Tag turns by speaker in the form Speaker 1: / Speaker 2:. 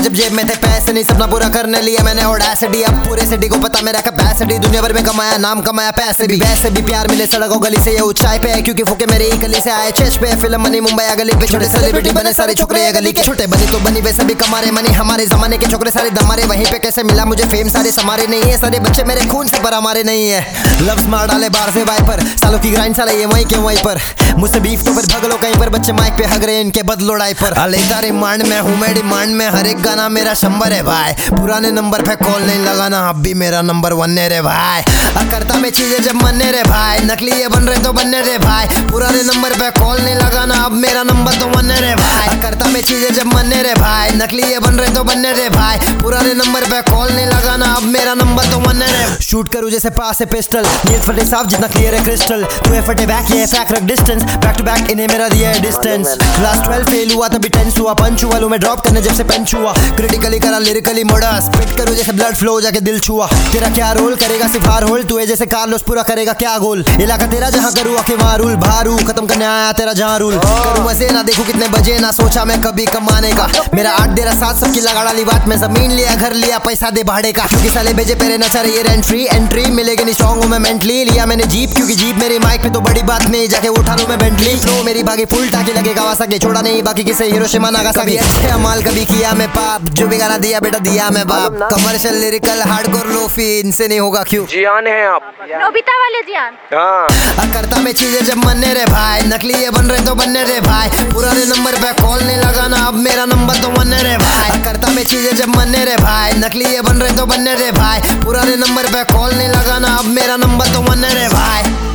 Speaker 1: सिर्फ जेब में थे पैसे नहीं, सपना पूरा करने लिए मैंने ऑडेसिटी। अब पूरे सिटी को पता मेरा कैपेसिटी, दुनिया भर में कमाया नाम कमाया पैसे भी। वैसे भी प्यार मिले सड़कों गली से ये ऊंचाई पे है, क्योंकि फूके मेरी गली से आए चेस्ट पे। फिल्म बनी मुंबई गली पे, छोटे सेलिब्रिटी बने सारे छोकरे गली के। छोटे बनी तो बनी वैसे भी कमारे मनी, हमारे जमाने के छोकरे सारे दमारे। वहीं पे कैसे मिला मुझे फेम, सारे समारे नहीं है, सारे बच्चे मेरे खून से पर हमारे नहीं है। लफ्ज मार डाले बाहर से वाइपर, सालों की ग्राइंड साले ये वहीं के वहीं पर। मुझसे बीफ तो फिर भग लो कहीं पर, बच्चे माइक पे हग रहे इनके बदलो डाइपर। लेता रिमांड में हूँ मैं डिमांड में, हर एक गाना मेरा शंबर है भाई। पुराने नंबर पे कॉल नहीं लगाना, अब भी मेरा नंबर 1 है रे भाई। करता मैं चीजें जब मनने रे भाई, नकली ये बन रहे तो बनने रे भाई। पुराने नंबर पे कॉल नहीं लगाना, अब मेरा नंबर तो 1 है रे भाई। करता मैं चीजें जब मनने रे भाई, नकली ये बन रहे तो बनने रे भाई। पुराने नंबर पे कॉल नहीं लगाना, अब मेरा नंबर तो 1 है रे। शूट करूँ जैसे पास से पिस्टल, नील फटे साफ जितना क्लियर है क्रिस्टल। तू है फटे बैक ये फैक रख डिस्टेंस, बैक टू बैक इन्हें मेरा दिया है डिस्टेंस। क्लास 12 फेल हुआ तभी टेंस हुआ, पंच हुआ लूं मैं ड्रॉप करने जब से पेंच हुआ। क्रिटिकली करा लिरिकली मोड़ा, स्पिट करूँ जैसे ब्लड फ्लो जाके दिल छुआ। तेरा क्या रोल करेगा सिर्फ हार होल्ड, तू है जैसे कार्लोस पूरा करेगा क्या गोल। इलाका तेरा जहाँ करूँ आके वहाँ रूल, भारू खत्म करने आया तेरा जहाँ रूल। करूँ मजे ना देखूं कितने बजे, ना सोचा मैं कभी कमाने का। मेरा 8 देरा 7 सबकी लगा डाली बात, मैं जमीन लिया घर लिया पैसा दे भाड़े का। क्योंकि साले भेजे पेरे न चाह रही एंट्री एंट्री मिलेगी नहीं, स्ट्रॉन्ग हूँ मैं मेंटली। लिया मैंने जीप क्योंकि जीप मेरी माइक पे तो बड़ी बात नहीं, जाके उठा लूं मैं बेंटली। फ्लो मेरी भागी फुल टाकी लगे कावासाकी, छोड़ा नहीं बाकी किसे हिरोशिमा नागासाकी। अच्छे अमाल कभी किया मैं पाप, जो भी गाना दिया बेटा दिया मैं बाप। कमर्शियल लिरिकल हार्डकोर लोफी, इनसे नहीं होगा क्यों।
Speaker 2: जियान है आप,
Speaker 3: नोबिता वाले जियान।
Speaker 2: हाँ
Speaker 1: करता मैं चीजें जब मनने रे भाई, नकली ये बन रहे तो बनने रे भाई। पुराने नंबर पे कॉल नहीं लगाना, अब मेरा नंबर तो 1 है रे भाई। करता मैं चीजें जब मनने रे भाई, नकली ये बन रहे तो बनने रे भाई। पुराने नंबर पे कॉल नहीं लगाना, अब मेरा नंबर तो 1 है रे भाई।